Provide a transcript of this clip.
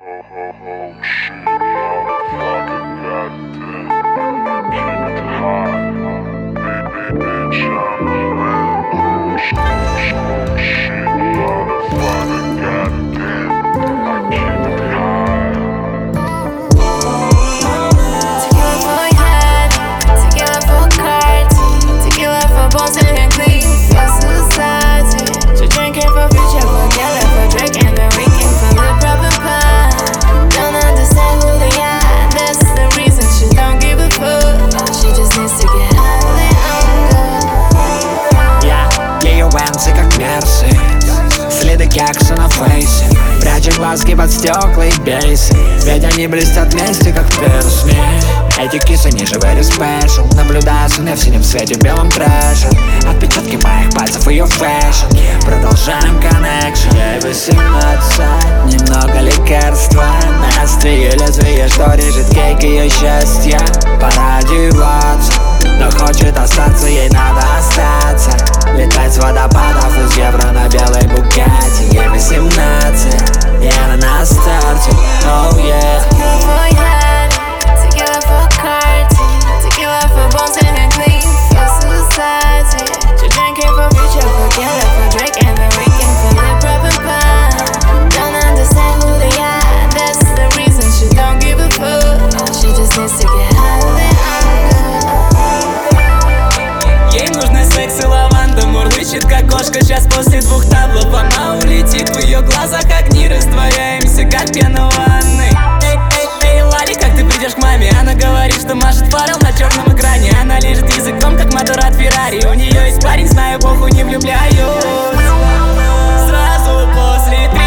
Следы кекса на фейсе, пряча глазки под стекла и бейсы, ведь они блестят вместе, как перстни. Эти кисы не живые спешл, наблюдая сны в синем свете, в белом трэше. Отпечатки моих пальцев, ее фэшн. Продолжаем коннекшн. Ей 18, немного лекарства на острие лезвия, что режет кейк ее счастья. Пора одеваться, но хочет остаться, ей надо остаться. Летать с водопадов из евро на белой Букатти. Ей 18, и она на старте. Oh yeah. Tequila for Carti, tequila for Bonson and Clean, for society. She drinking for future, for Killer, for Drake, and the weekend for the proper pie. Don't understand who they are, that's the reason she don't give a fuck. She just needs to get high. Ей нужно секс и лаванда, мурлычет как кошка. Сейчас после 2 таблов она улетит. В ее глазах огни, растворяемся как пена в ванной. Эй, Лали, как ты придешь к маме? Она говорит, что машет фарел на черном экране. Она лежит языком, как мотор от Феррари. У нее есть парень, знаю, похуй, не влюбляюсь. Сразу после